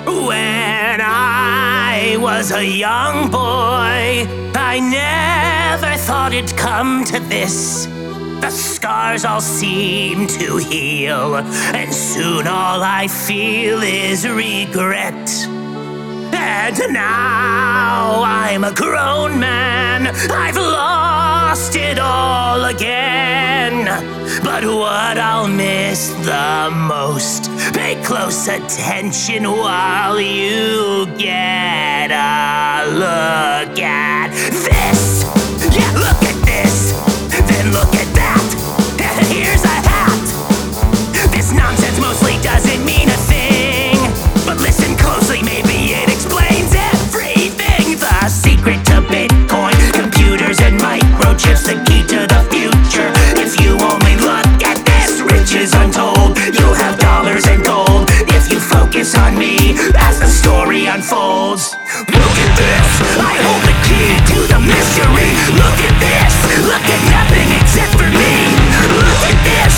When I was a young boy, I never thought it'd come to this. The scars all seem to heal, and soon all I feel is regret. And now I'm a grown man, I've lost it all again. But what I'll miss the most, pay close attention while you get a look at this. Yeah, look at this, then look at that. Here's a hat. This nonsense mostly doesn't mean a thing, but listen closely, maybe it explains everything. The secret to Bitcoin, computers and microchips, the key to the future. If you only look at this, riches untold, you'll have dollars and gold. If you focus on me as the story unfolds. Look at this, I hold the key to the mystery. Look at this, look at nothing except for me. Look at this,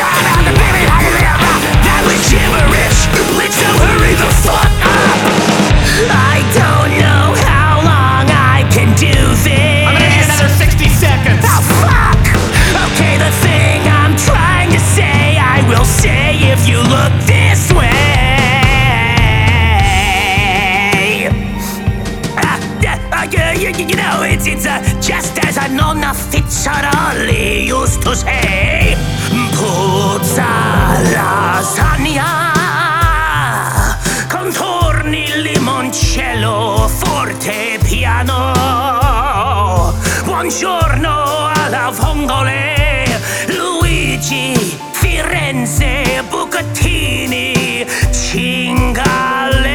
that was gibberish. Let's hurry the fuck up. I don't know how long I can do this. I'm gonna need another 60 seconds. Oh fuck! Okay, the thing I'm trying to say, I will say if you look this way. You know, it's just as a nonna Fitzgerald used to say, puzza lasagna, contorni limoncello, forte piano, buongiorno alla vongole, Luigi, Firenze, Bucatini, Cingale.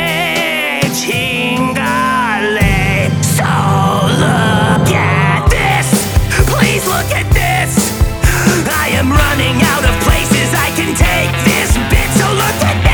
Look at this! I am running out of places I can take this bit, so look at this!